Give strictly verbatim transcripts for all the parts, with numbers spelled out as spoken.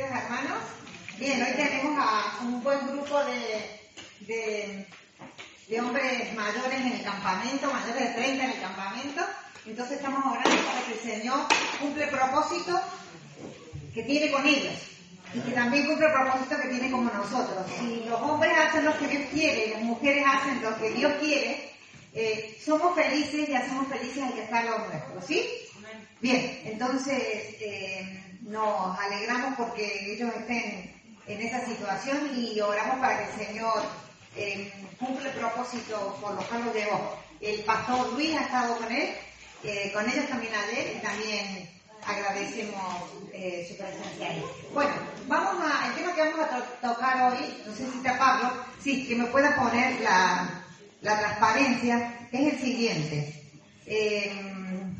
ustedes, hermanos? Bien, hoy tenemos a un buen grupo de, de, de hombres mayores en el campamento, mayores de treinta en el campamento. Entonces estamos orando para que el Señor cumpla el propósito que tiene con ellos y que también cumple el propósito que tiene como nosotros. Si los hombres hacen lo que Dios quiere y las mujeres hacen lo que Dios quiere, eh, somos felices y hacemos felices al que está al lado nuestro, ¿sí? Bien, entonces eh, nos alegramos porque ellos estén en esa situación y oramos para que el Señor eh, cumpla el propósito por lo cual lo llevó. El pastor Luis ha estado con él, eh, con ellos también ayer, y también agradecemos eh, su presencia ahí. Bueno, vamos a, el tema que vamos a to- tocar hoy, no sé si está Pablo, sí, que me pueda poner la, la transparencia, es el siguiente. Eh,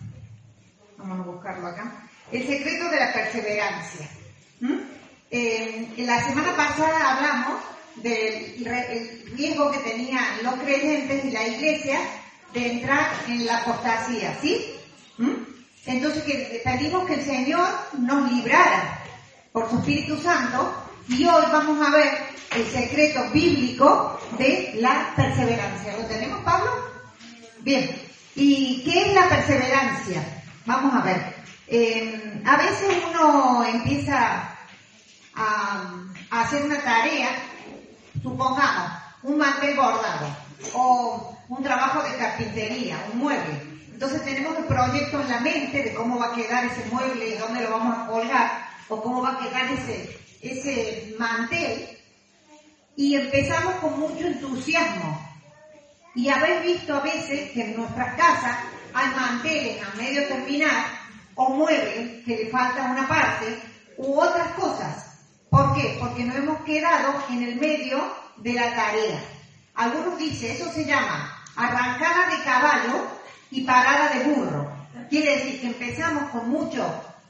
vamos a buscarlo acá. El secreto de la perseverancia. ¿Mm? Eh, la semana pasada hablamos del el riesgo que tenían los creyentes y la iglesia de entrar en la apostasía, ¿sí? ¿Mm? Entonces que pedimos que el Señor nos librara por su Espíritu Santo, y hoy vamos a ver el secreto bíblico de la perseverancia. ¿Lo tenemos, Pablo? Bien. ¿Y qué es la perseverancia? Vamos a ver. Eh, a veces uno empieza a, a hacer una tarea, supongamos, un mantel bordado o un trabajo de carpintería, un mueble. Entonces tenemos el proyecto en la mente de cómo va a quedar ese mueble y dónde lo vamos a colgar, o cómo va a quedar ese, ese mantel, y empezamos con mucho entusiasmo. Y habéis visto a veces que en nuestras casas hay manteles a medio terminar, o muebles que le falta una parte, u otras cosas. ¿Por qué? Porque no hemos quedado en el medio de la tarea. Algunos dicen, eso se llama arrancada de caballo y parada de burro. Quiere decir que empezamos con mucho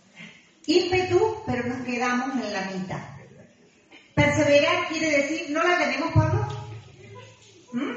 ímpetu, pero nos quedamos en la mitad. Perseverar quiere decir, ¿no la tenemos, Pablo? ¿Mm?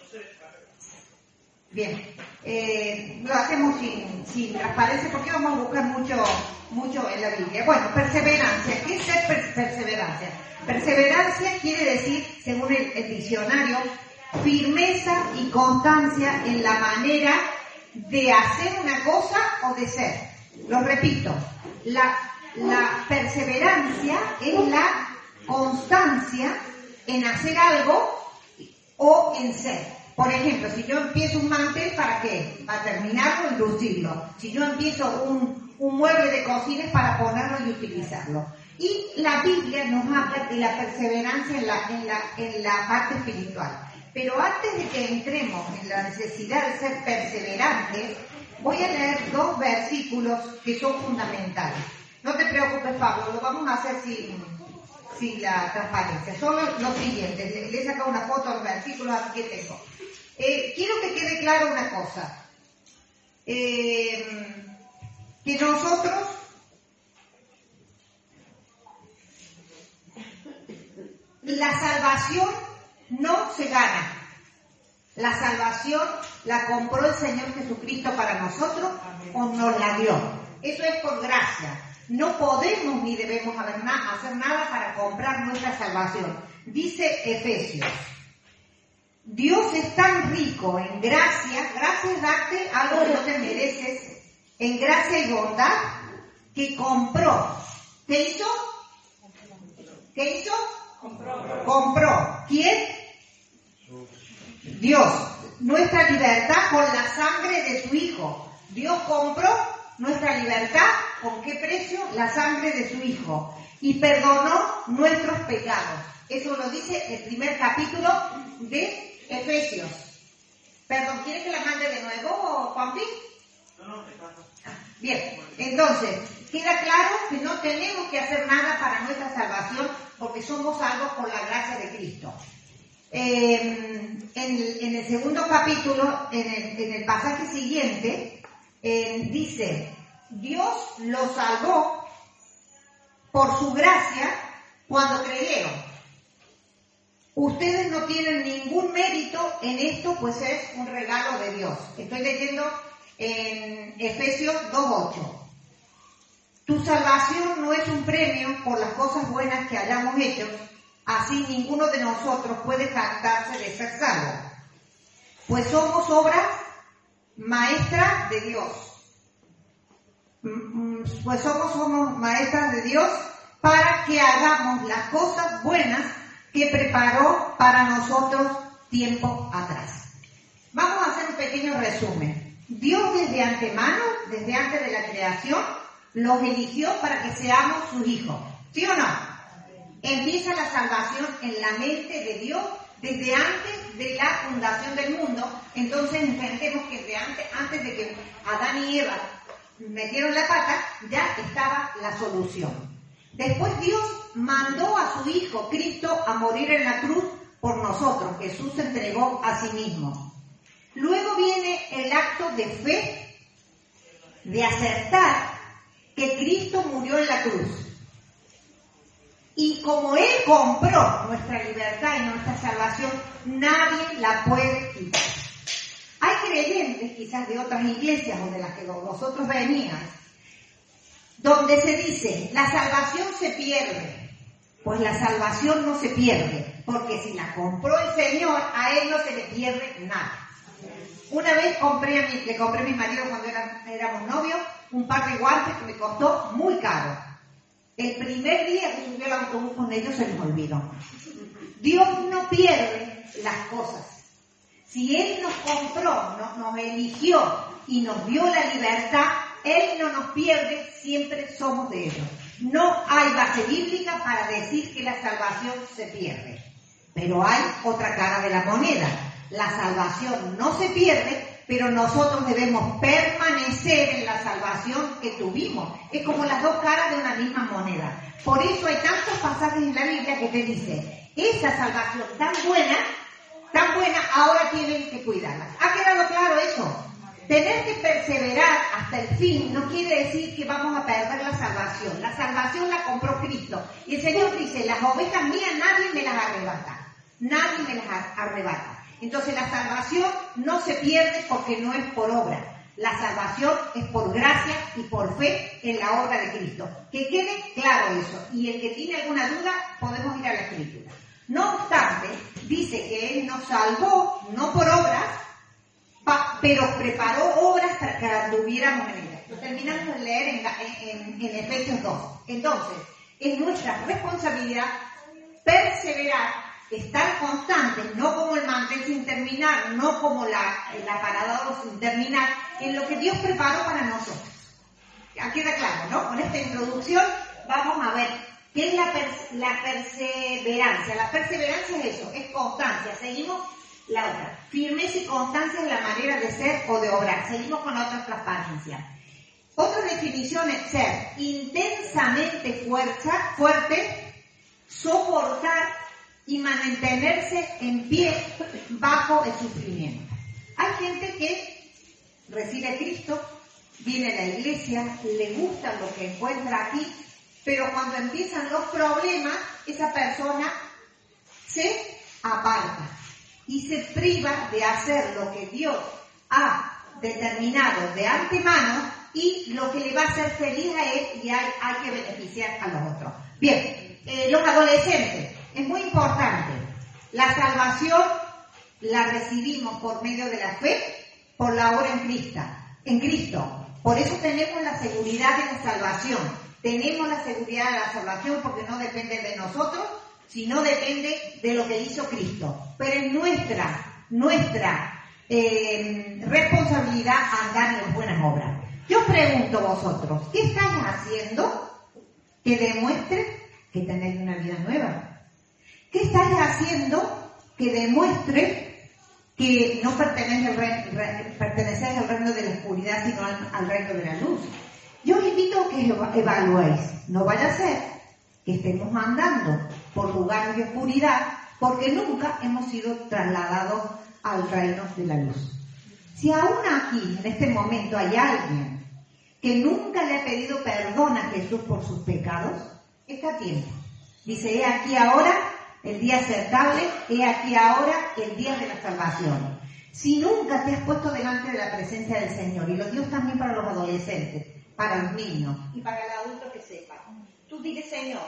Bien, eh, lo hacemos sin, sin transparencia porque vamos a buscar mucho, mucho en la Biblia. Bueno, perseverancia. ¿Qué es ser per- perseverancia? Perseverancia quiere decir, según el, el diccionario, firmeza y constancia en la manera de hacer una cosa o de ser. Lo repito, la, la perseverancia es la constancia en hacer algo o en ser. Por ejemplo, si yo empiezo un mantel, ¿para qué? Para terminarlo y lucirlo. Si yo empiezo un, un mueble de cocina, es para ponerlo y utilizarlo. Y la Biblia nos habla de la perseverancia en la, en la, en la parte espiritual. Pero antes de que entremos en la necesidad de ser perseverantes, voy a leer dos versículos que son fundamentales. No te preocupes, Pablo, lo vamos a hacer sin, sin la transparencia. Son los, los siguientes. Le, le he sacado una foto a los versículos, así que tengo. Eh, quiero que quede claro una cosa. Eh, que nosotros la salvación no se gana. La salvación la compró el Señor Jesucristo para nosotros o nos la dio. Eso es por gracia. No podemos ni debemos hacer nada para comprar nuestra salvación. Dice Efesios: Dios es tan rico en gracia, gracia es darte algo que no te mereces, en gracia y bondad, que compró. ¿Qué hizo? ¿Qué hizo? Compró. Compró. ¿Quién? Dios. Nuestra libertad con la sangre de su Hijo. Dios compró nuestra libertad, ¿con qué precio? La sangre de su Hijo. Y perdonó nuestros pecados. Eso lo dice el primer capítulo de Efesios. Perdón, ¿quieres que la mande de nuevo, Juanpi? No, no, te paso. Bien, entonces, queda claro que no tenemos que hacer nada para nuestra salvación porque somos salvos por la gracia de Cristo. Eh, en, en el segundo capítulo, en el, en el pasaje siguiente, eh, dice, Dios los salvó por su gracia cuando creyeron. Ustedes no tienen ningún mérito en esto, pues es un regalo de Dios. Estoy leyendo en Efesios dos ocho. Tu salvación no es un premio premio por las cosas buenas que hayamos hecho, así ninguno de nosotros puede jactarse de ser salvo. Pues somos obra maestra de Dios. Pues somos, somos maestras de Dios para que hagamos las cosas buenas que preparó para nosotros tiempo atrás. Vamos a hacer un pequeño resumen. Dios desde antemano, desde antes de la creación, los eligió para que seamos sus hijos. ¿Sí o no? Empieza la salvación en la mente de Dios desde antes de la fundación del mundo. Entonces entendemos que desde antes, antes de que Adán y Eva metieron la pata, ya estaba la solución. Después Dios mandó a su Hijo Cristo a morir en la cruz por nosotros. Jesús se entregó a sí mismo. Luego viene el acto de fe, de aceptar que Cristo murió en la cruz. Y como Él compró nuestra libertad y nuestra salvación, nadie la puede quitar. Hay creyentes, quizás de otras iglesias o de las que vosotros veníais, donde se dice, la salvación se pierde. Pues la salvación no se pierde, porque si la compró el Señor, a Él no se le pierde nada. Una vez compré a mi, le compré a mi marido cuando era, éramos novios un par de guantes que me costó muy caro. El primer día que subió al autobús con ellos se les olvidó. Dios no pierde las cosas. Si Él nos compró, nos, nos eligió y nos dio la libertad, Él no nos pierde, siempre somos de ellos. No hay base bíblica para decir que la salvación se pierde. Pero hay otra cara de la moneda. La salvación no se pierde, pero nosotros debemos permanecer en la salvación que tuvimos. Es como las dos caras de una misma moneda. Por eso hay tantos pasajes en la Biblia que te dicen, esa salvación tan buena, tan buena, ahora tienen que cuidarla. ¿Ha quedado claro eso? Tener que perseverar hasta el fin no quiere decir que vamos a perder la salvación. La salvación la compró Cristo. Y el Señor dice, las ovejas mías nadie me las arrebata. Nadie me las arrebata. Entonces la salvación no se pierde porque no es por obra. La salvación es por gracia y por fe en la obra de Cristo. Que quede claro eso. Y el que tiene alguna duda, podemos ir a la Escritura. No obstante, dice que Él nos salvó, no por obras, pa, pero preparó obras para que anduviéramos en ellas. Lo terminamos de leer en, en, en Efesios dos. Entonces, es nuestra responsabilidad perseverar, estar constantes, no como el mantel sin terminar, no como la, el aparador sin terminar, en lo que Dios preparó para nosotros. Ya queda claro, ¿no? Con esta introducción vamos a ver qué es la, pers- la perseverancia. La perseverancia es eso, es constancia. Seguimos la otra. Firmeza y constancia es la manera de ser o de obrar. Seguimos con la otra transparencia. Otra definición es ser intensamente fuerza, fuerte, soportar y mantenerse en pie bajo el sufrimiento. Hay gente que recibe a Cristo, viene a la iglesia, le gusta lo que encuentra aquí, pero cuando empiezan los problemas, esa persona se aparta y se priva de hacer lo que Dios ha determinado de antemano y lo que le va a hacer feliz a él, y hay, hay que beneficiar a los otros. Bien, eh, los adolescentes. Es muy importante. La salvación la recibimos por medio de la fe, por la obra en Cristo. En Cristo. Por eso tenemos la seguridad de la salvación. Tenemos la seguridad de la salvación porque no depende de nosotros, sino depende de lo que hizo Cristo. Pero es nuestra, nuestra eh, responsabilidad andar en las buenas obras. Yo pregunto a vosotros, ¿qué estáis haciendo que demuestre que tenéis una vida nueva? ¿Qué estáis haciendo que demuestre que no pertenecéis al, re, re, pertenecéis al reino de la oscuridad, sino al, al reino de la luz? Yo os invito a que evaluéis. No vaya a ser que estemos andando por lugares de oscuridad porque nunca hemos sido trasladados al reino de la luz. Si aún aquí, en este momento, hay alguien que nunca le ha pedido perdón a Jesús por sus pecados, está a tiempo. Dice, he aquí ahora el día aceptable, he aquí ahora el día de la salvación. Si nunca te has puesto delante de la presencia del Señor, y lo digo también para los adolescentes, para los niños y para el adulto que sepa, tú Tú dices, Señor,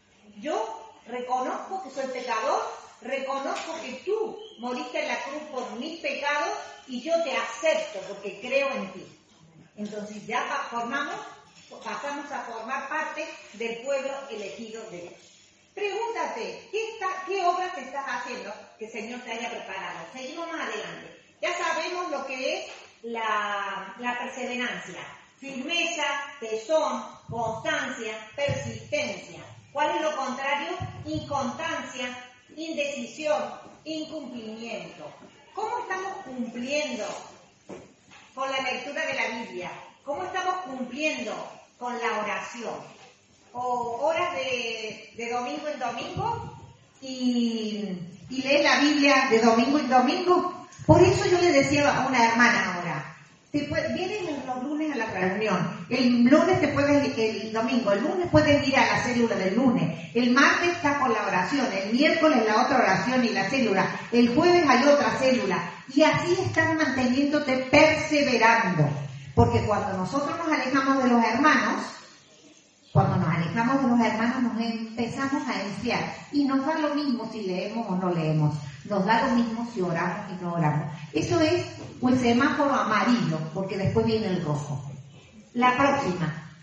yo reconozco que soy pecador, reconozco que tú moriste en la cruz por mis pecados y yo te acepto porque creo en ti. Entonces ya formamos, pasamos a formar parte del pueblo elegido de Dios. Pregúntate, ¿qué, está, qué obras te estás haciendo que el Señor te haya preparado? Seguimos más adelante. Ya sabemos lo que es la, la perseverancia. Firmeza, tesón, constancia, persistencia. ¿Cuál es lo contrario? Inconstancia, indecisión, incumplimiento. ¿Cómo estamos cumpliendo con la lectura de la Biblia? ¿Cómo estamos cumpliendo con la oración? O horas de, de domingo en domingo y, y leer la Biblia de domingo en domingo. Por eso yo le decía a una hermana ahora, te puede, vienen los lunes a la reunión, el lunes te puedes, el domingo, el lunes puedes ir a la célula del lunes, el martes está con la oración, el miércoles la otra oración y la célula, el jueves hay otra célula, y así estás manteniéndote perseverando, porque cuando nosotros nos alejamos de los hermanos, Cuando nos alejamos de los hermanos nos empezamos a enfriar y nos da lo mismo si leemos o no leemos, nos da lo mismo si oramos y no oramos. Eso es un semáforo amarillo, porque después viene el rojo. La próxima,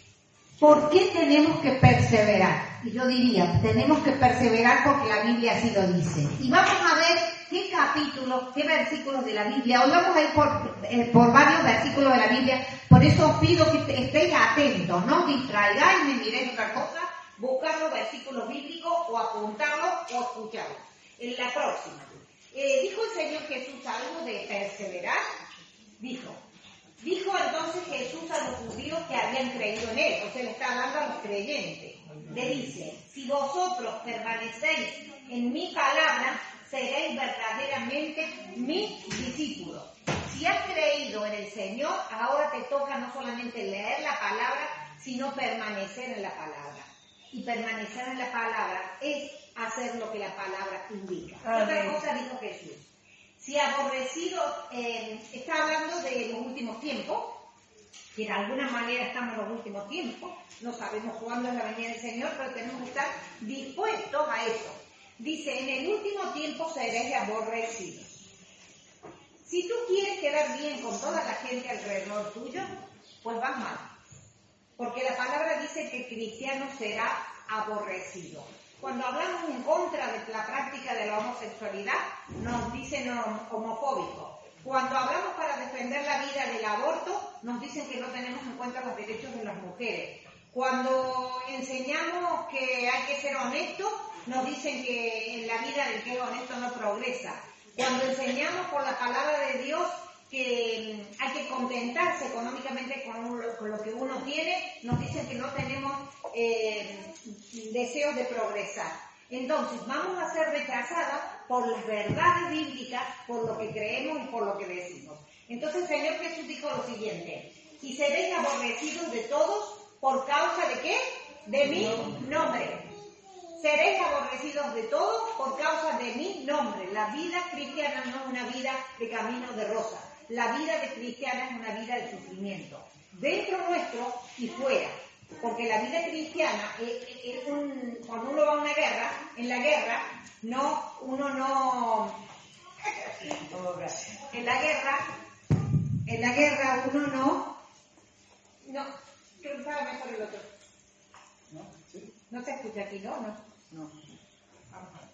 ¿por qué tenemos que perseverar? Y yo diría, tenemos que perseverar porque la Biblia así lo dice. Y vamos a ver qué capítulos, qué versículos de la Biblia. Hoy vamos a ir por, eh, por varios versículos de la Biblia. Por eso os pido que estéis atentos, no os distraigáis ni miréis otra cosa, buscar los versículos bíblicos o apuntarlos o escucharlos. En la próxima. Eh, dijo el Señor Jesús algo de perseverar. Dijo. Dijo entonces Jesús a los judíos que habían creído en Él. O sea, le está hablando a los creyentes. Le dice, si vosotros permanecéis en mi palabra, seréis verdaderamente mis discípulos. Si has creído en el Señor, ahora te toca no solamente leer la palabra, sino permanecer en la palabra. Y permanecer en la palabra es hacer lo que la palabra indica. Otra cosa dijo Jesús. Si aborrecido, eh, está hablando de los últimos tiempos, que de alguna manera estamos en los últimos tiempos, no sabemos cuándo es la venida del Señor, pero tenemos que estar dispuestos a eso. Dice, en el último tiempo seréis aborrecidos. Si tú quieres quedar bien con toda la gente alrededor tuyo, pues vas mal. Porque la palabra dice que el cristiano será aborrecido. Cuando hablamos en contra de la práctica de la homosexualidad, nos dicen homofóbicos. Cuando hablamos para defender la vida del aborto, nos dicen que no tenemos en cuenta los derechos de las mujeres. Cuando enseñamos que hay que ser honestos, nos dicen que en la vida del que es honesto no progresa. Cuando enseñamos por la palabra de Dios que hay que contentarse económicamente con, un, con lo que uno tiene, nos dicen que no tenemos eh, deseos de progresar. Entonces, vamos a ser rechazadas por las verdades bíblicas, por lo que creemos y por lo que decimos. Entonces, el Señor Jesús dijo lo siguiente, y seréis aborrecidos de todos por causa de ¿qué? De mi nombre. Seréis aborrecidos de todos por causa de mi nombre. La vida cristiana no es una vida de camino de rosa. La vida de cristiana es una vida de sufrimiento. Dentro nuestro y fuera. Porque la vida cristiana es, es un... Cuando uno va a una guerra, en la guerra, no, uno no... En la guerra, en la guerra uno no... No, creo que estaba mejor el otro. ¿No? ¿Sí? No se escucha aquí, ¿no? No. No. Vamos a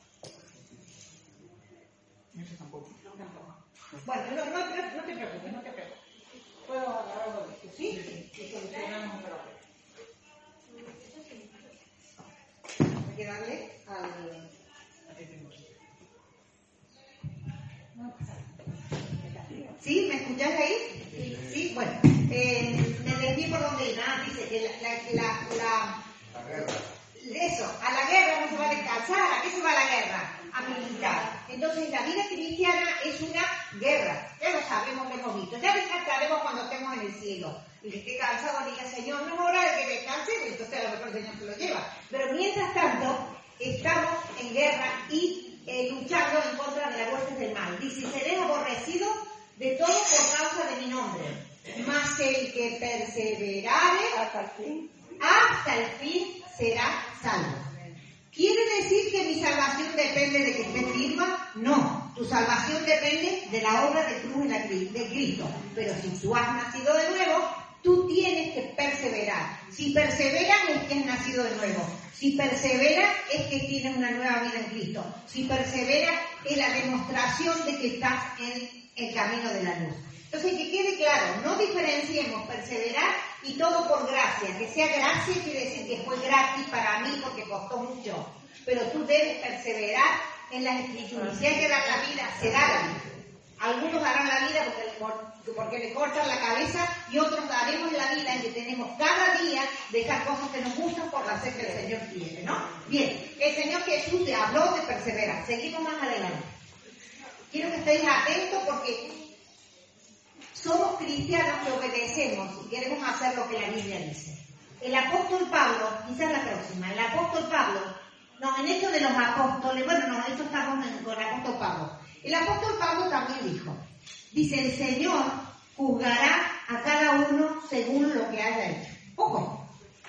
ver. Eso tampoco. No, tampoco. Bueno, no, no, no te preocupes, no te preocupes. Puedo hablar algo de esto, ¿sí? Sí. Y solucionamos un problema. Hay que darle al... ¿Sí? ¿Me escucháis ahí? Sí. ¿Sí? Bueno. Eh, me desvío por donde iba. Dice que la... la, la, la, la guerra. Eso, a la guerra no se va a descansar. ¿A qué se va a la guerra? A militar. Entonces la vida cristiana es una guerra. Ya lo sabemos, lo hemos visto. Ya descansaremos cuando estemos en el cielo. Y que esté cansado diga, Señor, no es hora de que descanse, entonces a lo mejor el Señor se lo lleva. Pero mientras tanto, estamos en guerra y eh, luchando en contra de las huestes del mal. Dice, seré aborrecido de todo por causa de mi nombre. Mas el que perseverare hasta el fin, hasta el fin será salvo. ¿Quiere decir que mi salvación depende de que estés firma? No, tu salvación depende de la obra de cruz en la, de Cristo. Pero si tú has nacido de nuevo, tú tienes que perseverar. Si perseveras es que has nacido de nuevo. Si perseveras es que tienes una nueva vida en Cristo. Si perseveras es la demostración de que estás en el camino de la luz. Entonces, que quede claro, no diferenciemos perseverar y todo por gracia. Que sea gracia quiere decir que fue gratis para mí porque costó mucho. Pero tú debes perseverar en las escrituras. Si hay que dar la vida, se da la vida. Algunos darán la vida porque, porque le cortan la cabeza y otros daremos la vida en que tenemos cada día dejar cosas que nos gustan por hacer que el Señor quiere, ¿no? Bien, el Señor Jesús te habló de perseverar. Seguimos más adelante. Quiero que estéis atentos porque somos cristianos que obedecemos y queremos hacer lo que la Biblia dice. El apóstol Pablo, quizás la próxima, el apóstol Pablo, no, en Hechos de los Apóstoles, bueno, no, esto estamos en, con el apóstol Pablo. El apóstol Pablo también dijo, dice, el Señor juzgará a cada uno según lo que haya hecho. Ojo,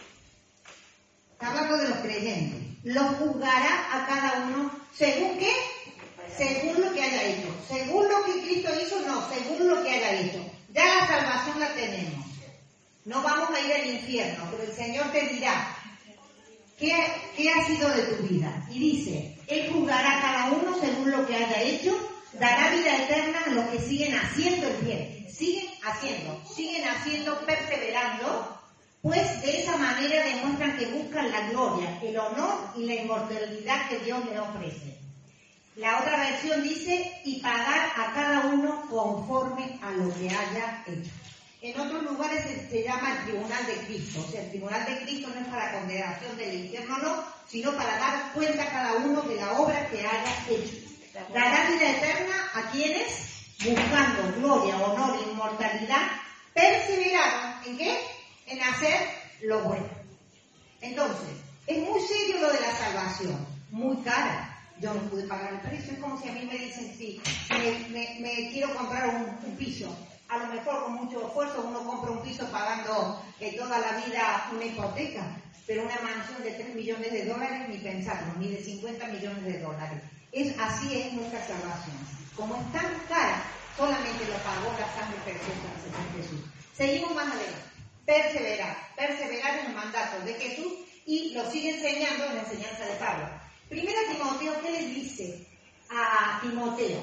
está hablando de los creyentes. Lo juzgará a cada uno según qué, según lo que haya hecho. Según lo que Cristo hizo, no, según lo que haya hecho. Ya la salvación la tenemos. No vamos a ir al infierno, pero el Señor te dirá, ¿Qué, ¿qué ha sido de tu vida? Y dice, Él juzgará a cada uno según lo que haya hecho, dará vida eterna a los que siguen haciendo el bien. Siguen haciendo, siguen haciendo, perseverando, pues de esa manera demuestran que buscan la gloria, el honor y la inmortalidad que Dios les ofrece. La otra versión dice, y pagar a cada uno conforme a lo que haya hecho. En otros lugares se, se llama el tribunal de Cristo. O sea, el tribunal de Cristo no es para condenación del infierno, no, sino para dar cuenta a cada uno de la obra que haya hecho. Dará vida eterna a quienes, buscando gloria, honor e inmortalidad, perseveraron ¿en qué? En hacer lo bueno. Entonces, es muy serio lo de la salvación, muy cara. Yo no pude pagar el precio. Es como si a mí me dicen, sí, me, me, me quiero comprar un, un piso. A lo mejor con mucho esfuerzo uno compra un piso pagando eh, toda la vida una hipoteca, pero una mansión de tres millones de dólares ni pensarlo, ni de cincuenta millones de dólares. Es, así es nuestra salvación. Como es tan cara, solamente lo pagó la sangre preciosa del Señor Jesús. Seguimos más adelante. Perseverar. Perseverar en los mandatos de Jesús y lo sigue enseñando en la enseñanza de Pablo. Primero Timoteo, ¿qué le dice a Timoteo?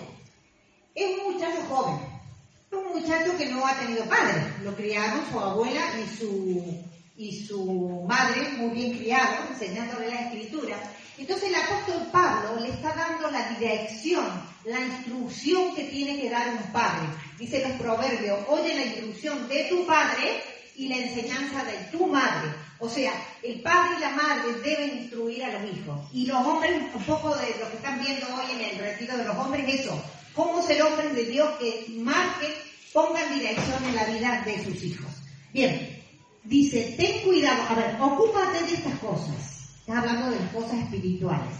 Es un muchacho joven, un muchacho que no ha tenido padre. Lo criaron su abuela y su, y su madre, muy bien criado, enseñándole la escritura. Entonces el apóstol Pablo le está dando la dirección, la instrucción que tiene que dar un padre. Dice los proverbios, oye la instrucción de tu padre y la enseñanza de tu madre. O sea, el padre y la madre deben instruir a los hijos. Y los hombres, un poco de lo que están viendo hoy en el retiro de los hombres, eso. Cómo ser hombres de Dios que marquen, pongan dirección en la vida de sus hijos. Bien, dice, ten cuidado. A ver, ocúpate de estas cosas. Está hablando de las cosas espirituales.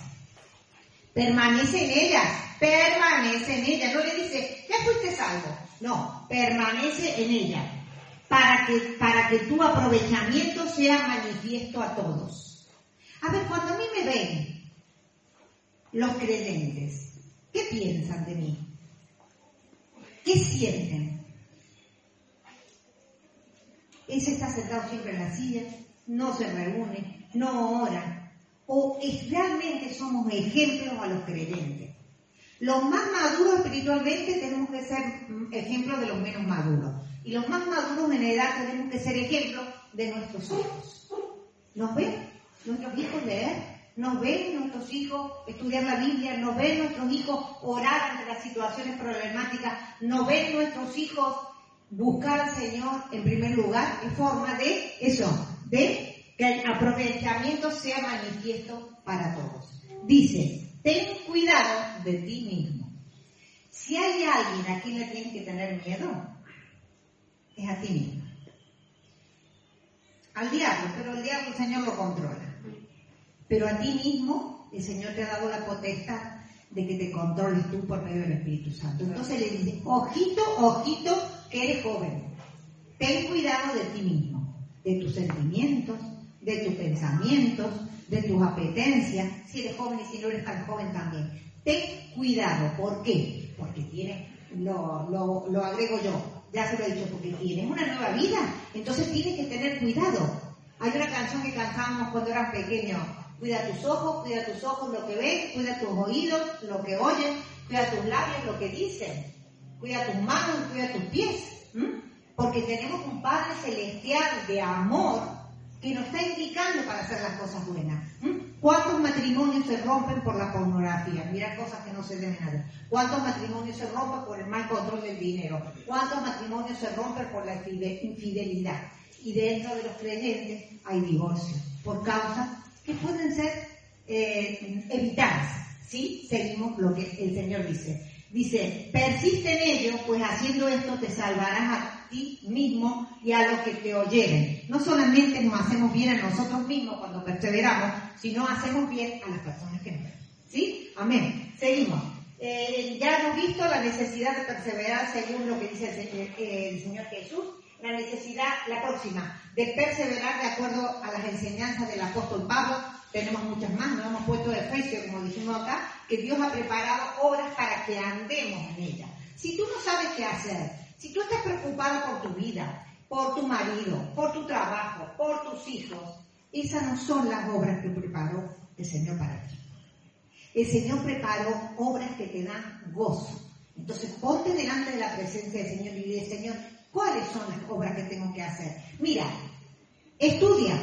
Permanece en ellas. Permanece en ellas. No le dice, ya fuiste salvo. No, permanece en ellas. Para que, para que tu aprovechamiento sea manifiesto a todos. A ver, cuando a mí me ven los creyentes, ¿qué piensan de mí? ¿Qué sienten? Ese está sentado siempre en la silla, no se reúne, no ora. O es, realmente somos ejemplos a los creyentes. Los más maduros espiritualmente tenemos que ser ejemplos de los menos maduros. Y los más maduros en edad tenemos que ser ejemplos de nuestros hijos. ¿Nos ven nuestros hijos leer? ¿Nos ven nuestros hijos estudiar la Biblia? ¿Nos ven nuestros hijos orar ante las situaciones problemáticas? ¿Nos ven nuestros hijos buscar al Señor en primer lugar? En forma de eso, de que el aprovechamiento sea manifiesto para todos. Dice, ten cuidado de ti mismo. Si hay alguien a quien le tienes que tener miedo, es a ti mismo. Al diablo, pero el diablo el Señor lo controla. Pero a ti mismo el Señor te ha dado la potestad de que te controles tú por medio del Espíritu Santo. Entonces le dice, ojito, ojito, que eres joven. Ten cuidado de ti mismo, de tus sentimientos, de tus pensamientos, de tus apetencias, si eres joven y si no eres tan joven también. Ten cuidado, ¿por qué? Porque tienes, lo, lo, lo agrego yo, ya se lo he dicho, porque tienes una nueva vida, entonces tienes que tener cuidado. Hay una canción que cantábamos cuando eras pequeño: cuida tus ojos, cuida tus ojos lo que ves, cuida tus oídos, lo que oyen, cuida tus labios, lo que dicen, cuida tus manos, cuida tus pies, ¿m? Porque tenemos un Padre Celestial de amor que nos está indicando para hacer las cosas buenas. ¿Mm? ¿Cuántos matrimonios se rompen por la pornografía? Mira cosas que no se deben hacer. ¿Cuántos matrimonios se rompen por el mal control del dinero? ¿Cuántos matrimonios se rompen por la infidelidad? Y dentro de los creyentes hay divorcios por causas que pueden ser eh, evitadas, ¿sí? Seguimos lo que el Señor dice. Dice, persiste en ello, pues haciendo esto te salvarás a ti mismo y a los que te oyeren. No solamente nos hacemos bien a nosotros mismos cuando perseveramos, sino hacemos bien a las personas que nos ven. ¿Sí? Amén. Seguimos. Eh, ya hemos visto la necesidad de perseverar según lo que dice el Señor, eh, el Señor Jesús. La necesidad, la próxima, de perseverar de acuerdo a las enseñanzas del apóstol Pablo. Tenemos muchas más, nos hemos puesto de Efesios, como dijimos acá, que Dios ha preparado obras para que andemos en ellas. Si tú no sabes qué hacer, si tú estás preocupado por tu vida, por tu marido, por tu trabajo, por tus hijos, esas no son las obras que preparó el Señor para ti. El Señor preparó obras que te dan gozo. Entonces ponte delante de la presencia del Señor y dile, Señor, ¿cuáles son las obras que tengo que hacer? Mira, estudia,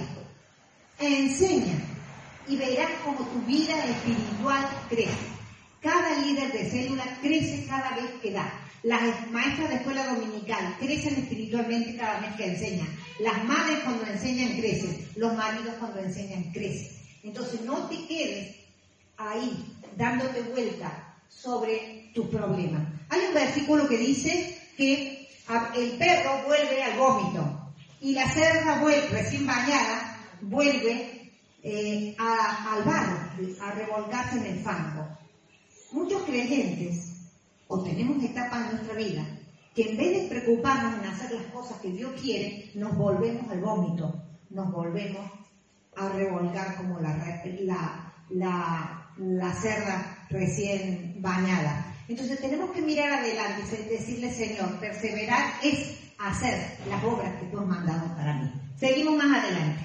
enseña, y verás como tu vida espiritual crece. Cada líder de célula crece cada vez que da. Las maestras de escuela dominical crecen espiritualmente cada vez que enseñan. Las madres cuando enseñan crecen. Los maridos cuando enseñan crecen. Entonces no te quedes ahí dándote vuelta sobre tus problemas. Hay un versículo que dice que el perro vuelve al vómito y la cerda vuelve, recién bañada, vuelve Eh, a, al barro, a revolcarse en el fango. Muchos creyentes, o tenemos etapas en nuestra vida, que en vez de preocuparnos en hacer las cosas que Dios quiere, nos volvemos al vómito, nos volvemos a revolcar como la, la, la, la cerda recién bañada. Entonces tenemos que mirar adelante y decirle, Señor, perseverar es hacer las obras que tú has mandado para mí. Seguimos más adelante.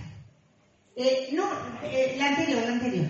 Eh, no, eh, la anterior, la anterior.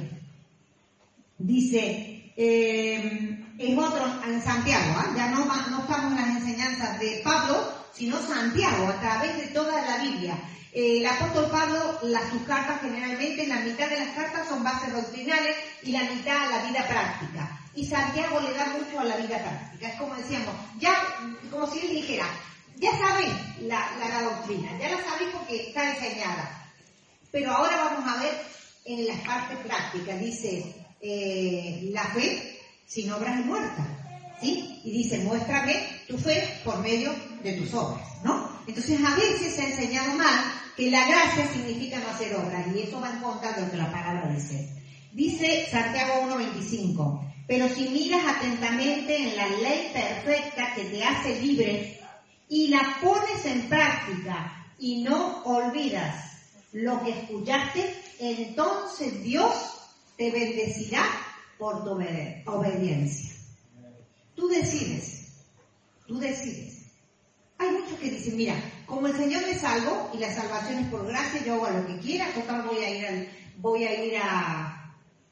Dice, eh, es otro, en Santiago, ¿eh? Ya no, no estamos en las enseñanzas de Pablo, sino Santiago, a través de toda la Biblia. Eh, el apóstol Pablo, las, sus cartas generalmente, la mitad de las cartas son bases doctrinales y la mitad a la vida práctica. Y Santiago le da mucho a la vida práctica. Es como decíamos, ya, como si él dijera, ya sabéis la, la, la doctrina, ya la sabéis porque está enseñada. Pero ahora vamos a ver en las partes prácticas. Dice, eh, la fe sin obras es muerta, ¿sí? Y dice, muéstrame tu fe por medio de tus obras, ¿no? Entonces a veces se ha enseñado mal que la gracia significa no hacer obras, y eso va en contra de lo que la palabra dice. Dice Santiago uno veinticinco, pero si miras atentamente en la ley perfecta que te hace libre y la pones en práctica y no olvidas lo que escuchaste, entonces Dios te bendecirá por tu obed- obediencia. Tú decides, tú decides. Hay muchos que dicen, mira, como el Señor me salvó y la salvación es por gracia, yo hago lo que quiera, total voy a ir al, voy a ir a,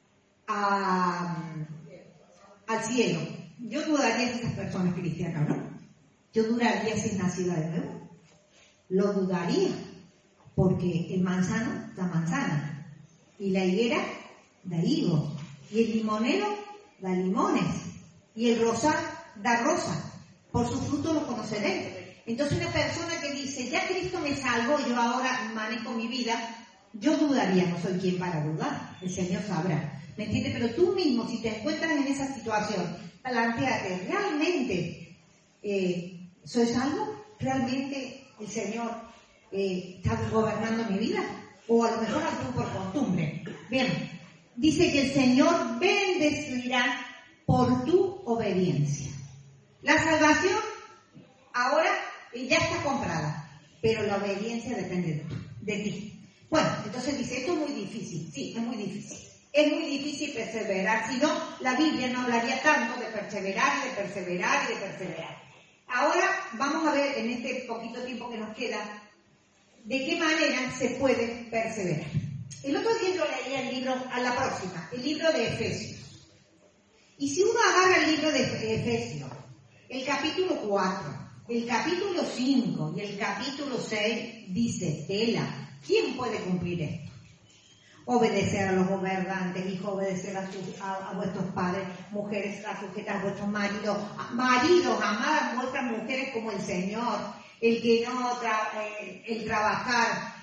a, al cielo. Yo dudaría si esas personas cristianas, ¿no? Yo dudaría si es nacida de nuevo. Lo dudaría. Porque el manzano da manzana, y la higuera da higos, y el limonero da limones, y el rosal da rosa. Por su fruto lo conoceréis. Entonces una persona que dice, ya Cristo me salvó, yo ahora manejo mi vida, yo dudaría, no soy quien para dudar, el Señor sabrá. ¿Me entiendes? Pero tú mismo, si te encuentras en esa situación, plantéate, ¿realmente eh, soy salvo? ¿Realmente el Señor Eh, ¿está gobernando mi vida? O a lo mejor actúo por costumbre. Bien, dice que el Señor bendecirá por tu obediencia. La salvación ahora ya está comprada, pero la obediencia depende de, de ti. Bueno, entonces dice, esto es muy difícil. Sí, es muy difícil. Es muy difícil perseverar. Si no, la Biblia no hablaría tanto de perseverar y de perseverar y de perseverar. Ahora vamos a ver en este poquito tiempo que nos queda de qué manera se puede perseverar. El otro día yo leía el libro, a la próxima, el libro de Efesios. Y si uno agarra el libro de Efesios, el capítulo cuatro, el capítulo cinco y el capítulo seis, dice, tela, ¿quién puede cumplir esto? Obedecer a los gobernantes, hijos, obedecer a, sus, a, a vuestros padres, mujeres, a sujetar a vuestros maridos, maridos, amad a vuestras mujeres como el Señor, el que no, tra, eh, el trabajar,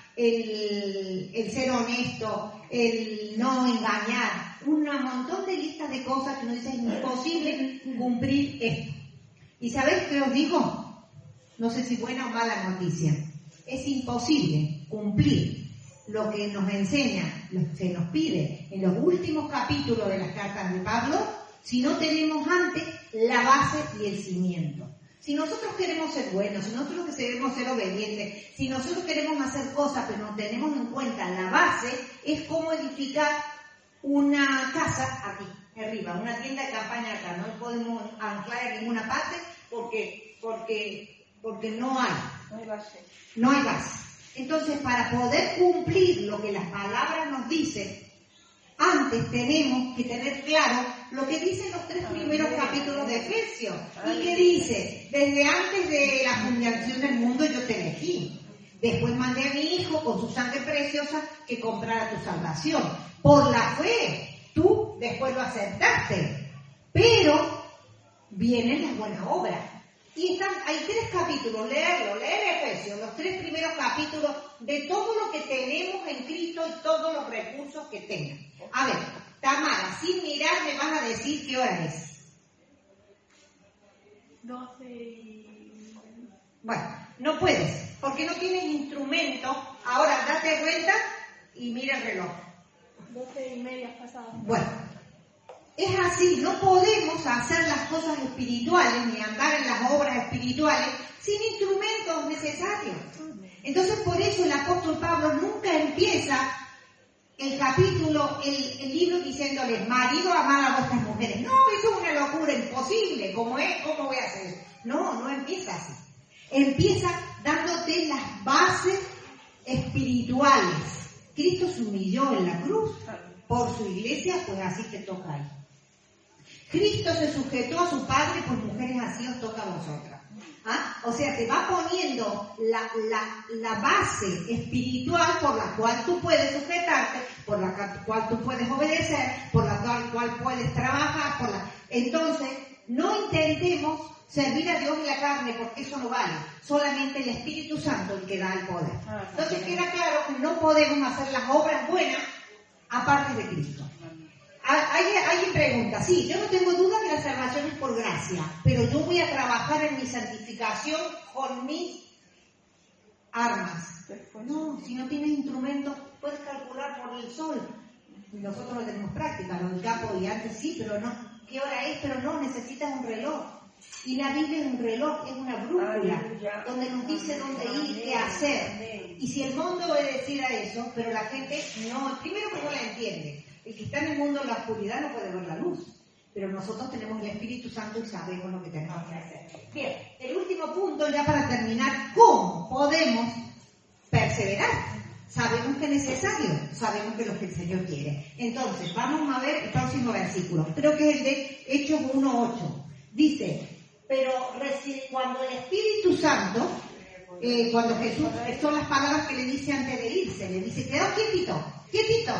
el, el ser honesto, el no engañar, un montón de listas de cosas que uno dice es imposible cumplir esto. ¿Y sabéis qué os digo? No sé si buena o mala noticia. Es imposible cumplir lo que nos enseña, lo que nos pide en los últimos capítulos de las cartas de Pablo, si no tenemos antes la base y el cimiento. Si nosotros queremos ser buenos, si nosotros queremos ser obedientes, si nosotros queremos hacer cosas pero no tenemos en cuenta la base, es como edificar una casa aquí, arriba, una tienda de campaña acá. No podemos anclar en ninguna parte porque, porque, porque no hay, No hay base. No hay base. Entonces, para poder cumplir lo que las palabras nos dicen, antes tenemos que tener claro lo que dicen los tres primeros capítulos de Efesios. Y que dice, desde antes de la fundación del mundo yo te elegí. Después mandé a mi hijo con su sangre preciosa que comprara tu salvación. Por la fe, tú después lo aceptaste. Pero vienen las buenas obras. Y están, hay tres capítulos, leerlo, leer Efesios, los tres primeros capítulos de todo lo que tenemos en Cristo y todos los recursos que tengan. A ver, Tamara, sin mirar me vas a decir qué hora es. doce y... Bueno, no puedes, porque no tienes instrumento. Ahora, date cuenta y mira el reloj. doce y media pasadas. Bueno, es así, no podemos hacer las cosas espirituales ni andar en las obras espirituales sin instrumentos necesarios. Entonces, por eso el apóstol Pablo nunca empieza el capítulo, el, el libro diciéndoles, marido, amad a vuestras mujeres. No, eso es una locura, imposible. ¿Cómo es? ¿Cómo voy a hacer eso? No, no empieza así. Empieza dándote las bases espirituales. Cristo se humilló en la cruz por su iglesia, pues así te toca ahí. Cristo se sujetó a su Padre, pues mujeres así os toca a vosotras. ¿Ah? O sea, te va poniendo la, la, la base espiritual por la cual tú puedes sujetarte, por la cual tú puedes obedecer, por la cual, cual puedes trabajar. Por la... Entonces, no intentemos servir a Dios en la carne, porque eso no vale. Solamente el Espíritu Santo el que da el poder. Entonces queda claro que no podemos hacer las obras buenas aparte de Cristo. Alguien, alguien pregunta, sí, yo no tengo duda que la salvación es por gracia, pero yo voy a trabajar en mi santificación con mis armas. No, si no tienes instrumentos, puedes calcular por el sol. Nosotros no tenemos práctica, lo del campo y antes sí, pero no. ¿Qué hora es? Pero no, necesitas un reloj. Y la Biblia es un reloj, es una brújula, donde nos dice dónde ir, qué hacer. Y si el mundo obedeciera eso, pero la gente no, primero que no la entiende. El que está en el mundo en la oscuridad no puede ver la luz. Pero nosotros tenemos el Espíritu Santo y sabemos lo que tenemos que hacer. Bien, el último punto ya para terminar, ¿cómo podemos perseverar? Sabemos que es necesario, sabemos que es lo que el Señor quiere. Entonces, vamos a ver el próximo versículo. Creo que es el de Hechos uno ocho. Dice, pero cuando el Espíritu Santo, eh, cuando Jesús, son las palabras que le dice antes de irse, le dice, quedaos quietitos, quietitos.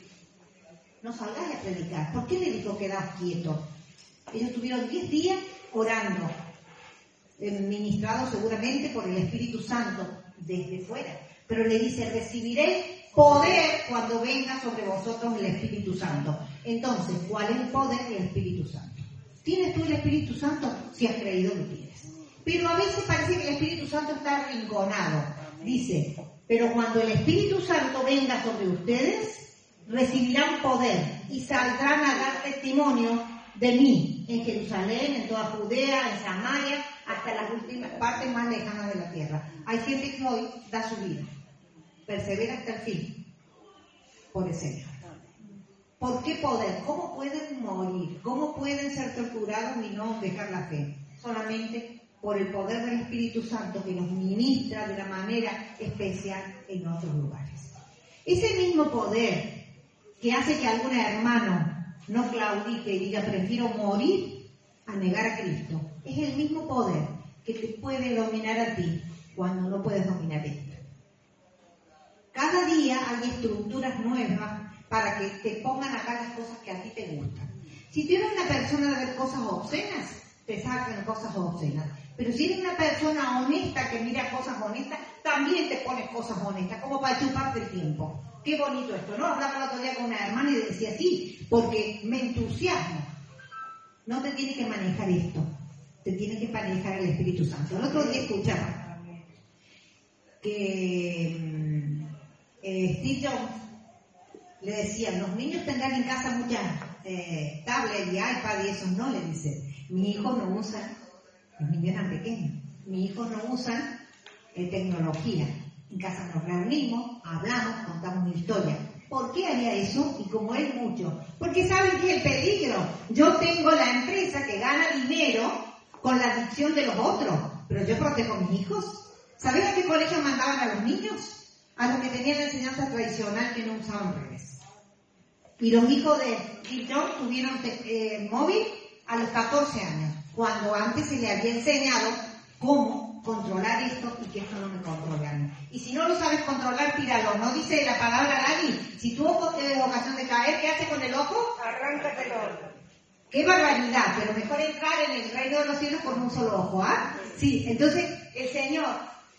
No salgáis a predicar. ¿Por qué le dijo quedaos quietos? Ellos tuvieron diez días orando, eh, ministrados seguramente por el Espíritu Santo desde fuera. Pero le dice, recibiréis poder cuando venga sobre vosotros el Espíritu Santo. Entonces, ¿cuál es el poder del Espíritu Santo? ¿Tienes tú el Espíritu Santo? Si has creído, lo tienes. Pero a veces parece que el Espíritu Santo está arrinconado. Dice, pero cuando el Espíritu Santo venga sobre ustedes, recibirán poder y saldrán a dar testimonio de mí en Jerusalén, en toda Judea, en Samaria, hasta las últimas partes más lejanas de la tierra. Hay gente que hoy da su vida, persevera hasta el fin, por el Señor. ¿Por qué poder? ¿Cómo pueden morir? ¿Cómo pueden ser torturados y no dejar la fe? Solamente por el poder del Espíritu Santo que nos ministra de la manera especial en otros lugares. Ese mismo poder que hace que algún hermano no claudique y diga prefiero morir a negar a Cristo, es el mismo poder que te puede dominar a ti cuando no puedes dominar esto. Cada día hay estructuras nuevas para que te pongan acá las cosas que a ti te gustan. Si tú eres una persona de ver cosas obscenas, te sacan cosas obscenas. Pero si eres una persona honesta que mira cosas honestas, también te pones cosas honestas, como para chuparte el tiempo. Qué bonito esto, ¿no? Hablaba el otro día con una hermana y decía, sí, porque me entusiasmo. No te tiene que manejar esto, te tiene que manejar el Espíritu Santo. El otro día escuchaba que eh, Steve Jobs le decía, los niños tendrán en casa muchas eh, tablets y iPad y eso. No, le dice, mi hijo no usa, los niños eran pequeños, mi hijo no usa eh, tecnología. En casa nos reunimos, hablamos, contamos una historia. ¿Por qué haría eso? Y como él mucho. Porque saben que el peligro. Yo tengo la empresa que gana dinero con la adicción de los otros, pero yo protejo a mis hijos. ¿Sabés a qué colegio mandaban a los niños? A los que tenían la enseñanza tradicional que no usaban redes. Y los hijos de Steve Jobs tuvieron eh, móvil a los catorce años, cuando antes se le había enseñado cómo controlar esto y que esto no me controle a mí. Y si no lo sabes controlar, tíralo. No dice la palabra Lali, si tu ojo te da ocasión de caer, ¿qué hace con el ojo? Arráncatelo. ¡Qué barbaridad! Pero mejor entrar en el reino de los cielos con un solo ojo, ¿ah? Sí, entonces el Señor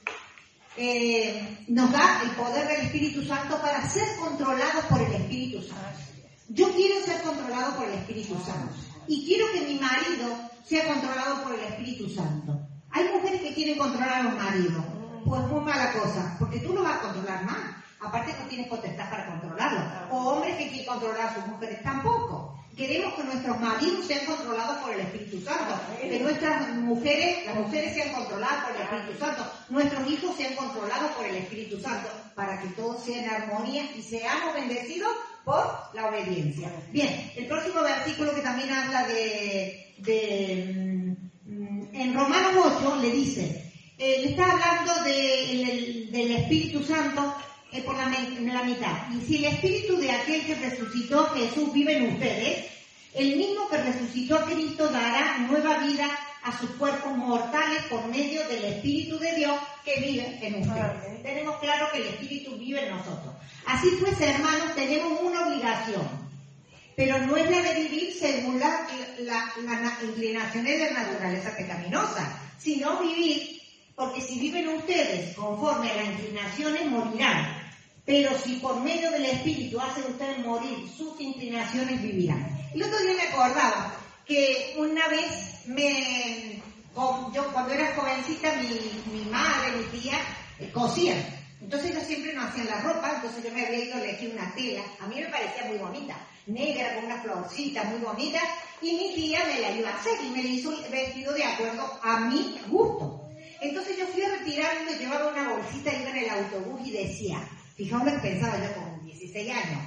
eh, nos da el poder del Espíritu Santo para ser controlados por el Espíritu Santo. Yo quiero ser controlado por el Espíritu Santo. Y quiero que mi marido sea controlado por el Espíritu Santo. Hay mujeres que quieren controlar a los maridos. Pues muy mala cosa, porque tú no vas a controlar más. Aparte no tienes potestad para controlarlo. O hombres que quieren controlar a sus mujeres tampoco. Queremos que nuestros maridos sean controlados por el Espíritu Santo. Que nuestras mujeres, las mujeres sean controladas por el Espíritu Santo. Nuestros hijos sean controlados por el Espíritu Santo. Para que todos sean en armonía y seamos bendecidos por la obediencia. Bien, el próximo versículo que también habla de... de en Romanos ocho le dice, eh, le está hablando de, del, del Espíritu Santo eh, por la, la mitad. Y si el Espíritu de aquel que resucitó a Jesús vive en ustedes, el mismo que resucitó a Cristo dará nueva vida a sus cuerpos mortales por medio del Espíritu de Dios que vive en ustedes. Tenemos claro que el Espíritu vive en nosotros. Así pues, hermanos, tenemos una obligación. Pero no es la de vivir según las la, la, la inclinaciones de la naturaleza pecaminosa, sino vivir, porque si viven ustedes conforme a las inclinaciones, morirán. Pero si por medio del Espíritu hacen ustedes morir sus inclinaciones, vivirán. El otro día me acordaba que una vez, me, yo cuando era jovencita, mi, mi madre, mi tía, eh, cosían. Entonces ellos siempre nos hacían la ropa, entonces yo me había ido a elegir una tela. A mí me parecía muy bonita, negra con una florcita muy bonita, y mi tía me la iba a hacer y me la hizo el vestido de acuerdo a mi gusto. Entonces yo fui a retirarme, me llevaba una bolsita, iba en el autobús y decía, fijaos lo que pensaba yo con dieciséis años,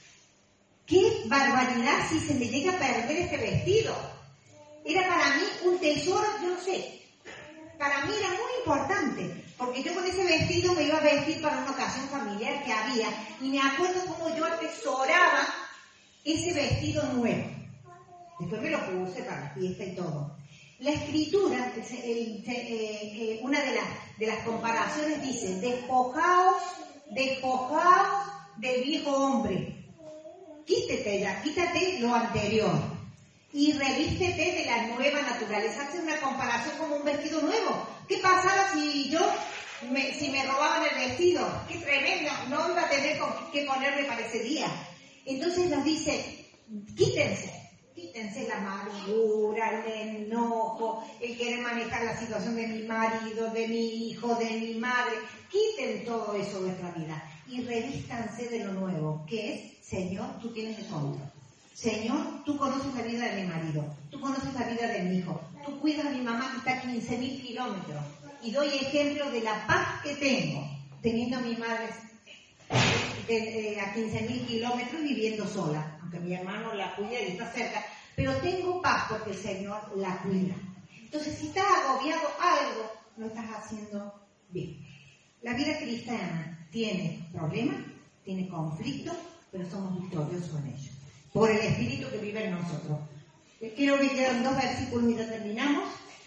qué barbaridad si se me llega a perder este vestido. Era para mí un tesoro, yo no sé, para mí era muy importante, porque yo con ese vestido me iba a vestir para una ocasión familiar que había, y me acuerdo cómo yo atesoraba ese vestido nuevo. Después me lo puse para la fiesta y todo. La Escritura, eh, eh, una de las, de las comparaciones dice, despojaos, despojaos del viejo hombre. Quítate ya, quítate lo anterior y revístete de la nueva naturaleza. Hace una comparación como un vestido nuevo. ¿Qué pasaba si yo, me, si me robaban el vestido? ¡Qué tremendo! No iba a tener que ponerme para ese día. Entonces nos dice, quítense, quítense la amargura, el enojo, el querer manejar la situación de mi marido, de mi hijo, de mi madre. Quiten todo eso de nuestra vida y revístanse de lo nuevo, que es, Señor, tú tienes el control. Señor, tú conoces la vida de mi marido, tú conoces la vida de mi hijo, tú cuidas a mi mamá que está a quince mil kilómetros y doy ejemplo de la paz que tengo teniendo a mi madre eh, eh, a quince mil kilómetros viviendo sola, aunque mi hermano la cuida y está cerca, pero tengo paz porque el Señor la cuida. Entonces, si estás agobiado algo, no estás haciendo bien. La vida cristiana tiene problemas, tiene conflictos, pero somos victoriosos en ellos, por el Espíritu que vive en nosotros. Les quiero que quedan dos versículos y ya terminamos.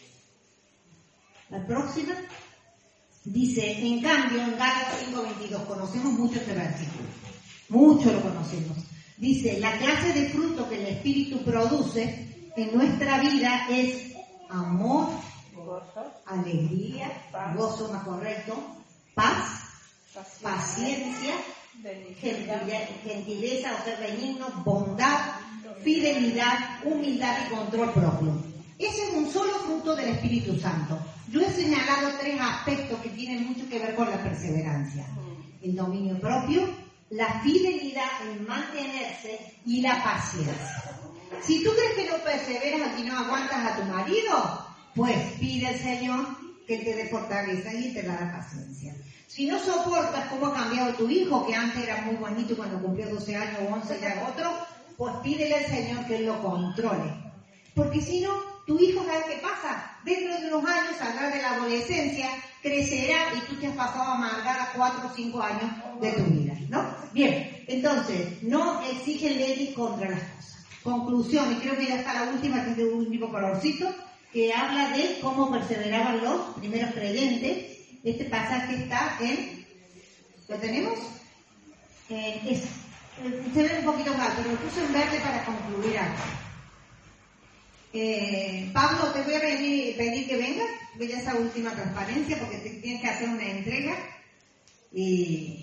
La próxima dice, en cambio, en Gálatas cinco veintidós, conocemos mucho este versículo, mucho lo conocemos. Dice, la clase de fruto que el Espíritu produce en nuestra vida es amor, alegría, gozo más correcto, paz, paciencia, gentileza, gentileza o ser benigno, bondad, fidelidad, humildad y control propio. Ese es un solo fruto del Espíritu Santo. Yo he señalado tres aspectos que tienen mucho que ver con la perseverancia. El dominio propio, la fidelidad en mantenerse y la paciencia. Si tú crees que no perseveras y no aguantas a tu marido, pues pide al Señor que te dé fortaleza y te dará paciencia. Si no soportas cómo ha cambiado tu hijo, que antes era muy bonito y cuando cumplió doce años o once ya otro, pues pídele al Señor que él lo controle. Porque si no, tu hijo, ¿sabes qué pasa? Dentro de unos años saldrá de la adolescencia, crecerá y tú te has pasado amargada cuatro o cinco años de tu vida, ¿no? Bien, entonces, no exigen leyes contra las cosas. Conclusión, y creo que ya está la última, que es de un único colorcito, que habla de cómo perseveraban los primeros creyentes. Este pasaje está en, ¿lo tenemos? Eh, es, se ve un poquito mal, pero lo puse en verde para concluir acá. Eh, Pablo, te voy a pedir, pedir que vengas, ve esa última transparencia porque te tienes que hacer una entrega. Y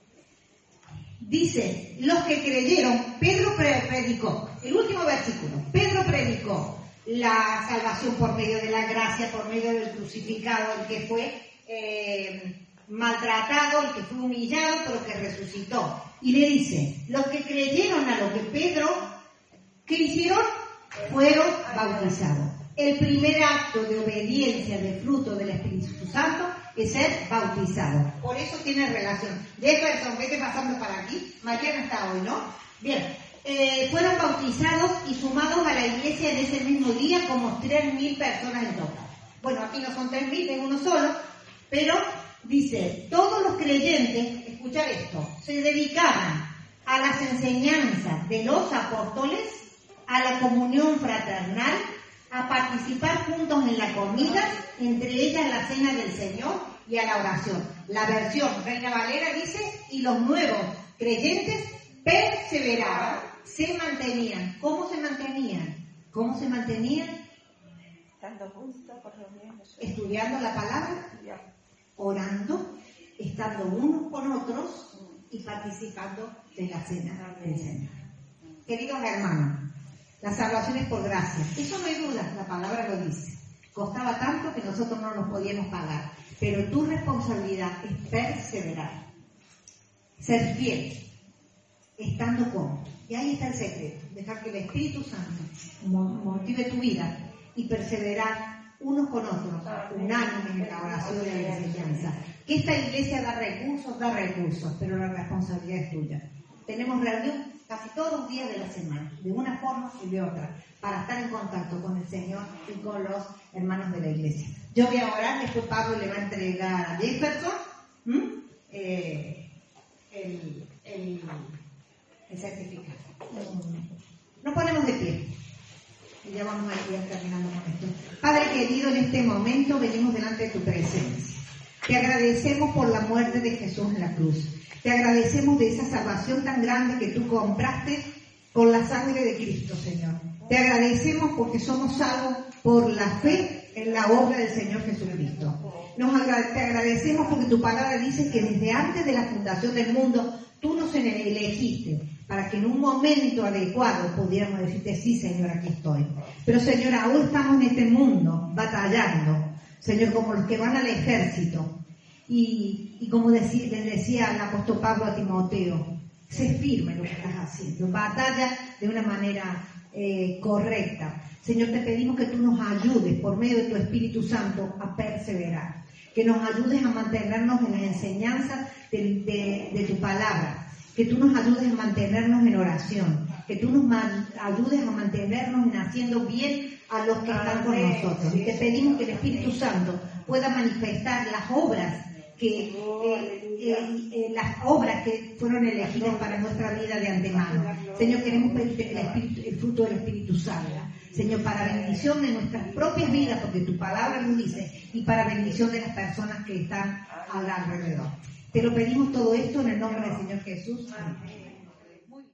dice, los que creyeron, Pedro predicó, el último versículo, Pedro predicó la salvación por medio de la gracia, por medio del crucificado, el que fue eh, maltratado, el que fue humillado, pero que resucitó. Y le dice, los que creyeron a lo que Pedro, ¿qué hicieron? Fueron bautizados. El primer acto de obediencia, de fruto del Espíritu Santo, es ser bautizado. Por eso tiene relación. Jefferson, vete pasando para aquí. Mariana está hoy, ¿no? Bien. Eh, fueron bautizados y sumados a la iglesia en ese mismo día como tres mil personas en total. Bueno, aquí no son tres mil, es uno solo, pero dice, todos los creyentes, escuchad esto, se dedicaban a las enseñanzas de los apóstoles, a la comunión fraternal, a participar juntos en la comida, entre ellas la cena del Señor y a la oración. La versión Reina Valera dice, y los nuevos creyentes perseveraban, se mantenían. ¿Cómo se mantenían? ¿Cómo se mantenían? Estando juntos, por reuniones. Estudiando la palabra, orando, estando unos con otros y participando de la cena del Señor. Queridos hermanos, la salvación es por gracia. Eso no hay duda, la palabra lo dice. Costaba tanto que nosotros no nos podíamos pagar. Pero tu responsabilidad es perseverar, ser fiel, estando cómodo. Y ahí está el secreto, dejar que el Espíritu Santo motive tu vida y perseverar unos con otros, unánimes en la oración y en la enseñanza. Que esta iglesia da recursos, da recursos, pero la responsabilidad es tuya. Tenemos reunión casi todos los días de la semana, de una forma y de otra, para estar en contacto con el Señor y con los hermanos de la iglesia. Yo voy a orar, después Pablo le va a entregar a Jefferson ¿m? Eh, el, el, el certificado. Nos ponemos de pie y ya vamos a ir terminando con esto. Padre querido, en este momento venimos delante de tu presencia. Te agradecemos por la muerte de Jesús en la cruz. Te agradecemos de esa salvación tan grande que tú compraste con la sangre de Cristo, Señor. Te agradecemos porque somos salvos por la fe en la obra del Señor Jesucristo. Nos agra- te agradecemos porque tu palabra dice que desde antes de la fundación del mundo tú nos elegiste para que en un momento adecuado pudiéramos decirte, sí, Señor, aquí estoy. Pero, Señor, aún estamos en este mundo batallando, Señor, como los que van al ejército. Y, y como decía, le decía el apóstol Pablo a Timoteo, sé firme en lo que estás haciendo, batalla de una manera eh, correcta. Señor, te pedimos que tú nos ayudes por medio de tu Espíritu Santo a perseverar. que nos ayudes a mantenernos en las enseñanzas de, de, de tu palabra, que tú nos ayudes a mantenernos en oración, que tú nos man, ayudes a mantenernos en haciendo bien a los que están con nosotros. Y te pedimos que el Espíritu Santo pueda manifestar las obras que eh, eh, eh, las obras que fueron elegidas para nuestra vida de antemano. Señor, queremos pedirte que el, Espíritu, el fruto del Espíritu salga, Señor, para bendición de nuestras propias vidas, porque tu palabra lo dice, y para bendición de las personas que están al alrededor. Te lo pedimos todo esto en el nombre del Señor Jesús. Amén.